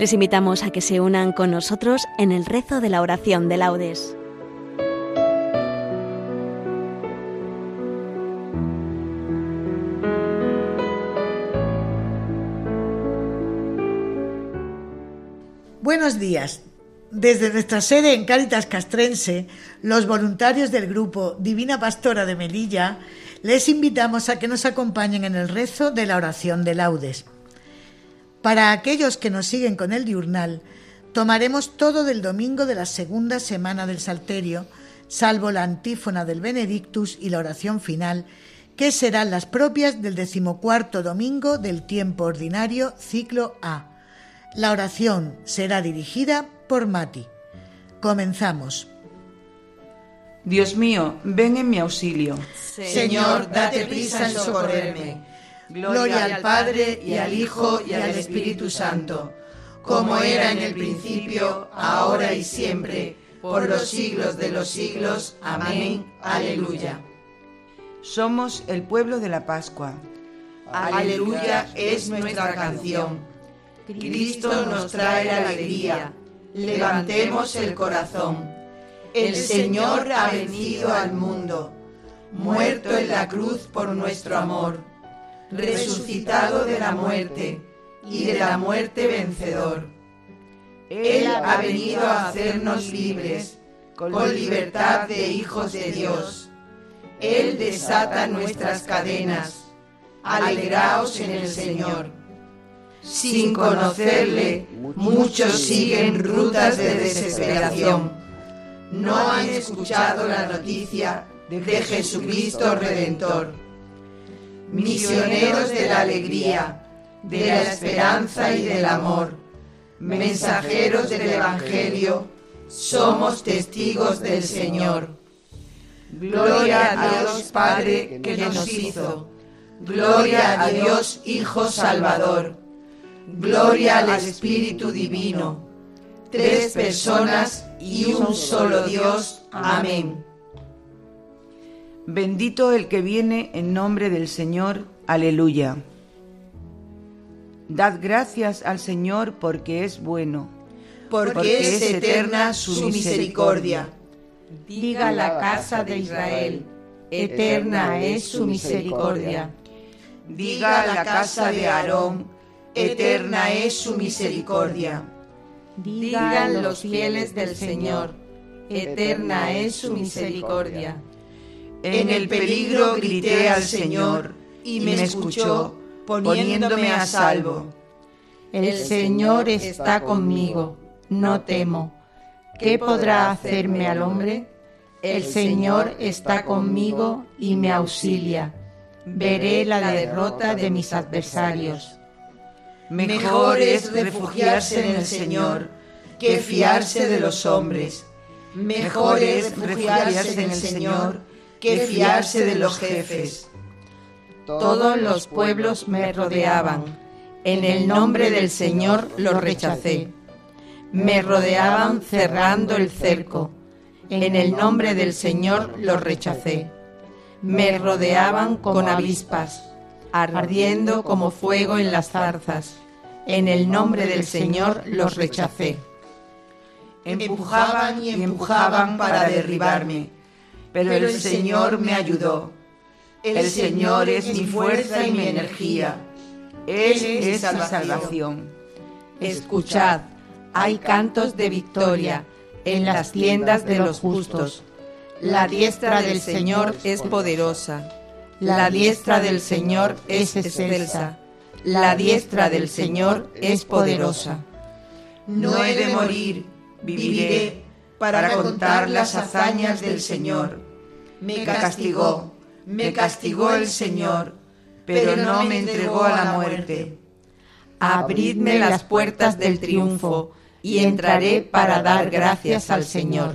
Les invitamos a que se unan con nosotros en el rezo de la oración de laudes. Buenos días. Desde nuestra sede en Cáritas Castrense, los voluntarios del grupo Divina Pastora de Melilla les invitamos a que nos acompañen en el rezo de la oración de laudes. Para aquellos que nos siguen con el diurnal, tomaremos todo del domingo de la segunda semana del Salterio, salvo la antífona del Benedictus y la oración final, que serán las propias del 14º domingo del tiempo ordinario, ciclo A. La oración será dirigida por Mati. Comenzamos. Dios mío, ven en mi auxilio. Señor, date prisa en socorrerme. Gloria al Padre, y al Hijo, y al Espíritu Santo, como era en el principio, ahora y siempre, por los siglos de los siglos. Amén. Aleluya. Somos el pueblo de la Pascua. Aleluya es nuestra canción. Cristo nos trae la alegría. Levantemos el corazón. El Señor ha vencido al mundo, muerto en la cruz por nuestro amor, resucitado de la muerte y de la muerte vencedor. Él ha venido a hacernos libres, con libertad de hijos de Dios. Él desata nuestras cadenas. Alegraos en el Señor. Sin conocerle, muchos siguen rutas de desesperación. No han escuchado la noticia de Jesucristo Redentor. Misioneros de la alegría, de la esperanza y del amor, mensajeros del Evangelio, somos testigos del Señor. Gloria a Dios Padre que nos hizo. Gloria a Dios Hijo Salvador. Gloria al Espíritu Divino. Tres personas y un solo Dios. Amén. Bendito el que viene en nombre del Señor. Aleluya. Dad gracias al Señor porque es bueno, porque es eterna su misericordia. Diga la casa de Israel, eterna es su misericordia. Diga la casa de Aarón, eterna es su misericordia. Digan los fieles del Señor, eterna es su misericordia. En el peligro grité al Señor, y me escuchó, poniéndome a salvo. El Señor está conmigo, no temo. ¿Qué podrá hacerme al hombre? El Señor está conmigo y me auxilia. Veré la derrota de mis adversarios. Mejor es refugiarse en el Señor que fiarse de los hombres. Mejor es refugiarse en el Señor que fiarse de los jefes. Todos los pueblos me rodeaban. En el nombre del Señor los rechacé. Me rodeaban cerrando el cerco. En el nombre del Señor los rechacé. Me rodeaban con avispas, ardiendo como fuego en las zarzas. En el nombre del Señor los rechacé. Empujaban y empujaban para derribarme, pero el Señor me ayudó. El Señor es mi fuerza y mi energía. Él es mi salvación. Escuchad, hay cantos de victoria en las tiendas de los justos. La diestra del Señor es poderosa. La diestra del Señor es excelsa. La diestra del Señor es poderosa. No he de morir, viviré para contar las hazañas del Señor. Me castigó el Señor, pero no me entregó a la muerte. Abridme las puertas del triunfo y entraré para dar gracias al Señor.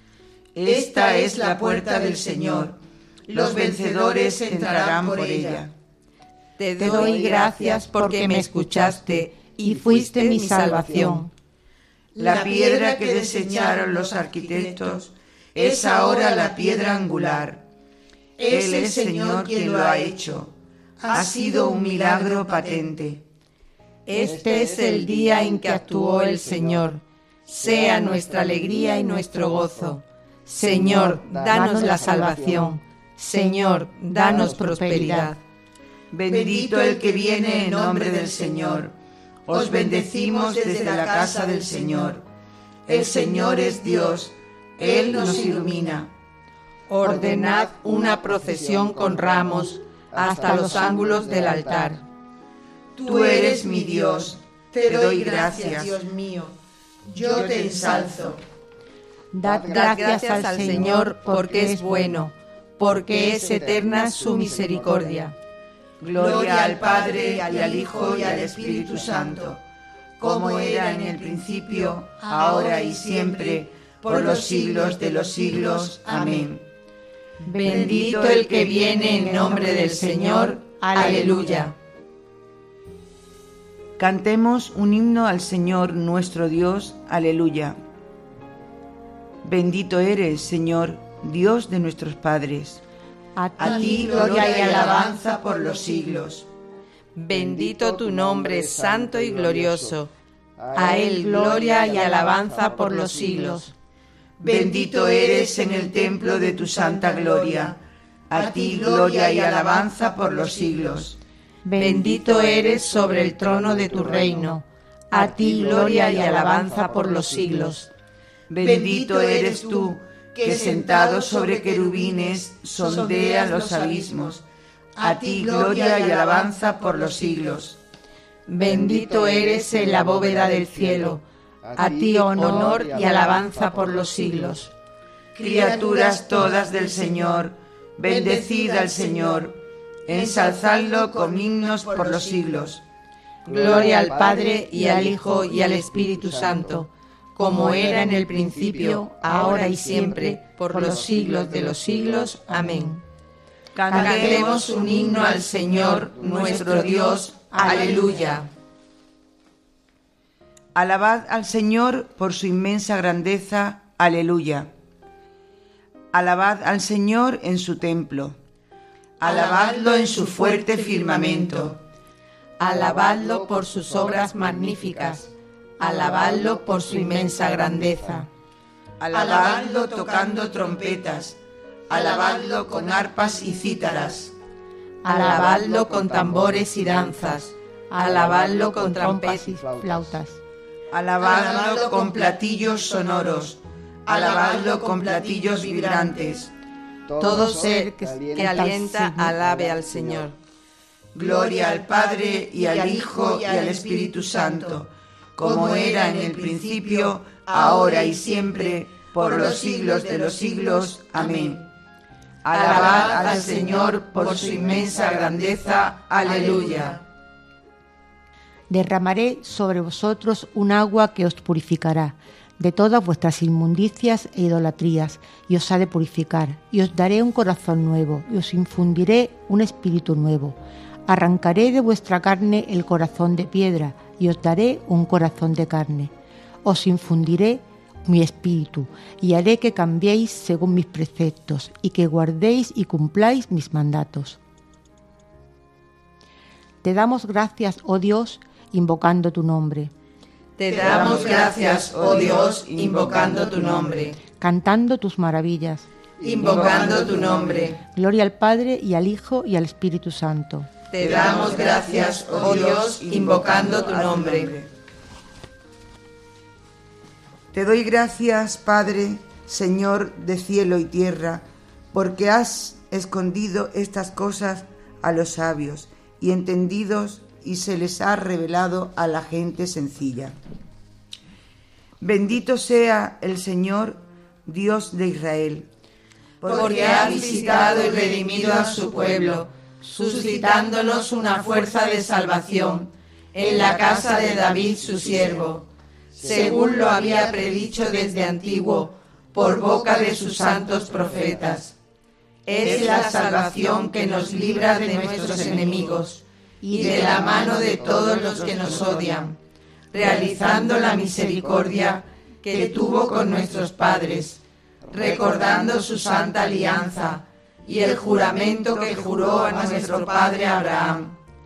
Esta es la puerta del Señor. Los vencedores entrarán por ella. Te doy gracias porque me escuchaste y fuiste mi salvación. La piedra que desecharon los arquitectos es ahora la piedra angular. Es el Señor quien lo ha hecho. Ha sido un milagro patente. Este es el día en que actuó el Señor. Sea nuestra alegría y nuestro gozo. Señor, danos la salvación. Señor, danos prosperidad. Bendito el que viene en nombre del Señor. Os bendecimos desde la casa del Señor. El Señor es Dios, Él nos ilumina. Ordenad una procesión con ramos hasta los ángulos del altar. Tú eres mi Dios, te doy gracias. Dios mío. Yo te ensalzo. Dad gracias al Señor porque es bueno, porque es eterna su misericordia. Gloria al Padre, y al Hijo, y al Espíritu Santo, como era en el principio, ahora y siempre, por los siglos de los siglos. Amén. Bendito el que viene en nombre del Señor. Aleluya. Cantemos un himno al Señor nuestro Dios. Aleluya. Bendito eres, Señor, Dios de nuestros padres. A ti gloria y alabanza por los siglos. Bendito tu nombre, santo y glorioso. A Él gloria y alabanza por los siglos. Bendito eres en el templo de tu santa gloria. A ti gloria y alabanza por los siglos. Bendito eres sobre el trono de tu reino. A ti gloria y alabanza por los siglos. Bendito eres tú, que sentado sobre querubines sondea los abismos. A ti gloria y alabanza por los siglos. Bendito eres en la bóveda del cielo. A ti honor y alabanza por los siglos. Criaturas todas del Señor, bendecid al Señor, ensalzadlo con himnos por los siglos. Gloria al Padre y al Hijo y al Espíritu Santo, como era en el principio, ahora y siempre, por los siglos de los siglos. Amén. Cantemos un himno al Señor, nuestro Dios. Aleluya. Alabad al Señor por su inmensa grandeza. Aleluya. Alabad al Señor en su templo. Alabadlo en su fuerte firmamento. Alabadlo por sus obras magníficas. Alabadlo por su inmensa grandeza. Alabadlo tocando trompetas. Alabadlo con arpas y cítaras. Alabadlo con tambores y danzas. Alabadlo con trompetas y flautas. Alabadlo con platillos sonoros. Alabadlo con platillos vibrantes. Todo ser que alienta, alabe al Señor. Gloria al Padre, y al Hijo, y al Espíritu Santo, como era en el principio, ahora y siempre, por los siglos de los siglos. Amén. Alabad al Señor por su inmensa grandeza. Aleluya. Derramaré sobre vosotros un agua que os purificará de todas vuestras inmundicias e idolatrías, y os ha de purificar, y os daré un corazón nuevo, y os infundiré un espíritu nuevo. Arrancaré de vuestra carne el corazón de piedra, y os daré un corazón de carne. Os infundiré mi espíritu, y haré que cambiéis según mis preceptos, y que guardéis y cumpláis mis mandatos. Te damos gracias, oh Dios, invocando tu nombre. Te damos gracias, oh Dios, invocando tu nombre. Cantando tus maravillas. Invocando tu nombre. Gloria al Padre, y al Hijo, y al Espíritu Santo. Te damos gracias, oh Dios, invocando tu nombre. Te doy gracias, Padre, Señor de cielo y tierra, porque has escondido estas cosas a los sabios y entendidos, y se les ha revelado a la gente sencilla. Bendito sea el Señor, Dios de Israel, porque ha visitado y redimido a su pueblo, suscitándonos una fuerza de salvación en la casa de David su siervo, según lo había predicho desde antiguo por boca de sus santos profetas. Es la salvación que nos libra de nuestros enemigos y de la mano de todos los que nos odian, realizando la misericordia que tuvo con nuestros padres, recordando su santa alianza y el juramento que juró a nuestro padre Abraham,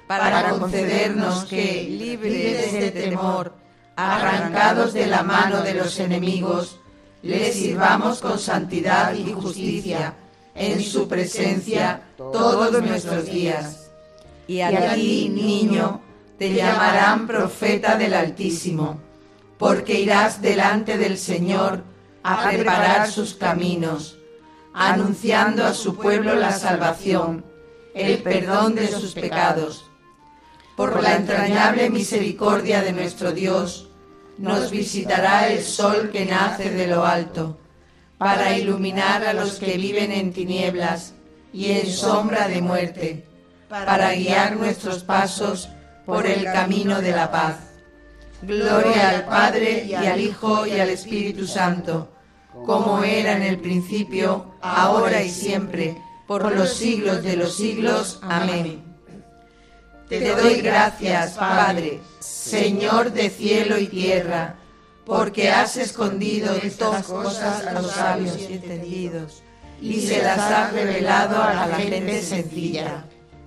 para concedernos que, libres de temor, arrancados de la mano de los enemigos, le sirvamos con santidad y justicia en su presencia todos nuestros días. Y a ti, niño, te llamarán profeta del Altísimo, porque irás delante del Señor a preparar sus caminos, anunciando a su pueblo la salvación, el perdón de sus pecados. Por la entrañable misericordia de nuestro Dios, nos visitará el sol que nace de lo alto, para iluminar a los que viven en tinieblas y en sombra de muerte, para guiar nuestros pasos por el camino de la paz. Gloria al Padre, y al Hijo, y al Espíritu Santo, como era en el principio, ahora y siempre, por los siglos de los siglos. Amén. Te doy gracias, Padre, Señor de cielo y tierra, porque has escondido estas cosas a los sabios y entendidos, y se las has revelado a la gente sencilla.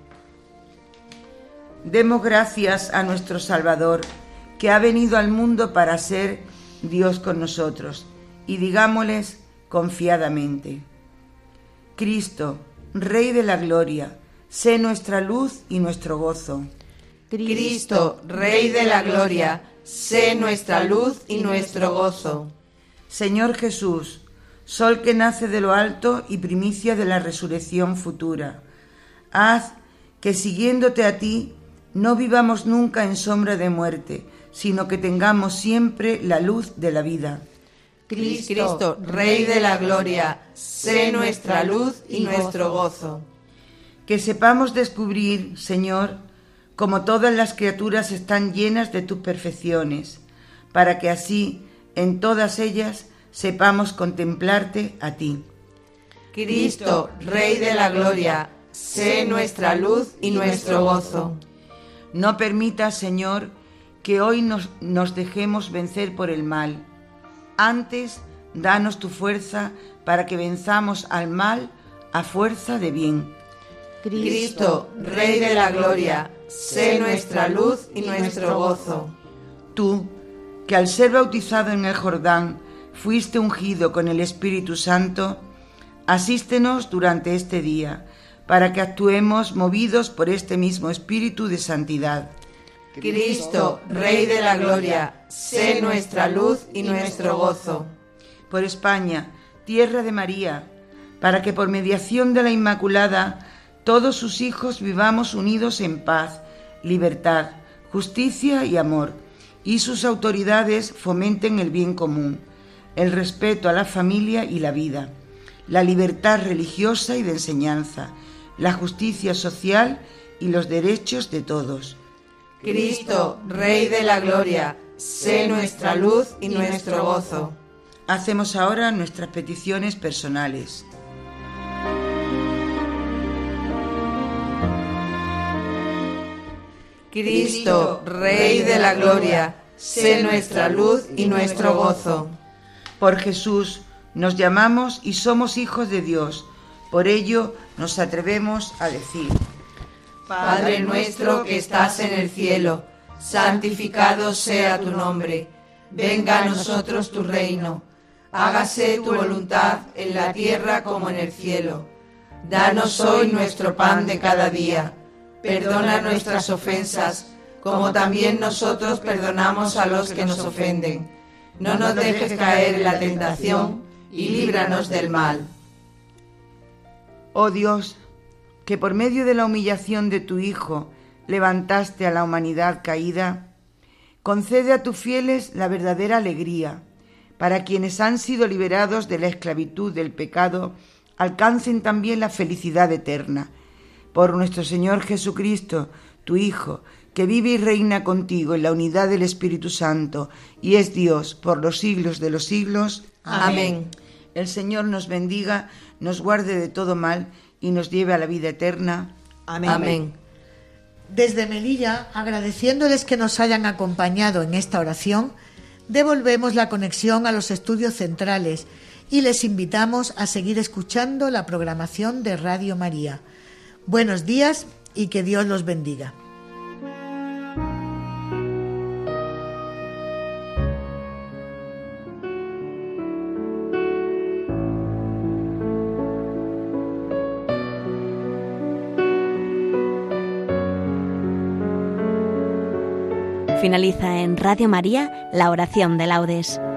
Demos gracias a nuestro Salvador, que ha venido al mundo para ser Dios con nosotros, y digámosles confiadamente: Cristo, Rey de la gloria, sé nuestra luz y nuestro gozo. Cristo, Rey de la gloria, sé nuestra luz y nuestro gozo. Señor Jesús, sol que nace de lo alto y primicia de la resurrección futura, haz que siguiéndote a ti no vivamos nunca en sombra de muerte, sino que tengamos siempre la luz de la vida. Cristo, Rey de la gloria, sé nuestra luz y nuestro gozo. Que sepamos descubrir, Señor, como todas las criaturas están llenas de tus perfecciones, para que así, en todas ellas, sepamos contemplarte a ti. Cristo, Rey de la gloria, sé nuestra luz y nuestro gozo. No permitas, Señor, que hoy nos dejemos vencer por el mal. Antes, danos tu fuerza para que venzamos al mal a fuerza de bien. Cristo, Rey de la gloria, sé nuestra luz y nuestro gozo. Tú, que al ser bautizado en el Jordán fuiste ungido con el Espíritu Santo, asístenos durante este día, para que actuemos movidos por este mismo Espíritu de santidad. Cristo, Rey de la gloria, sé nuestra luz y nuestro gozo. Por España, tierra de María, para que por mediación de la Inmaculada todos sus hijos vivamos unidos en paz, libertad, justicia y amor, y sus autoridades fomenten el bien común, el respeto a la familia y la vida, la libertad religiosa y de enseñanza, la justicia social y los derechos de todos. Cristo, Rey de la gloria, sé nuestra luz y nuestro gozo. Hacemos ahora nuestras peticiones personales. Cristo, Rey de la gloria, sé nuestra luz y nuestro gozo. Por Jesús nos llamamos y somos hijos de Dios. Por ello nos atrevemos a decir: Padre nuestro que estás en el cielo, santificado sea tu nombre. Venga a nosotros tu reino. Hágase tu voluntad en la tierra como en el cielo. Danos hoy nuestro pan de cada día. Perdona nuestras ofensas, como también nosotros perdonamos a los que nos ofenden. No nos dejes caer en la tentación y líbranos del mal. Oh Dios, que por medio de la humillación de tu Hijo levantaste a la humanidad caída, concede a tus fieles la verdadera alegría, para quienes han sido liberados de la esclavitud del pecado, alcancen también la felicidad eterna. Por nuestro Señor Jesucristo, tu Hijo, que vive y reina contigo en la unidad del Espíritu Santo, y es Dios por los siglos de los siglos. Amén. El Señor nos bendiga, nos guarde de todo mal y nos lleve a la vida eterna. Amén. Amén. Desde Melilla, agradeciéndoles que nos hayan acompañado en esta oración, devolvemos la conexión a los estudios centrales y les invitamos a seguir escuchando la programación de Radio María. Buenos días y que Dios los bendiga. Finaliza en Radio María la oración de laudes.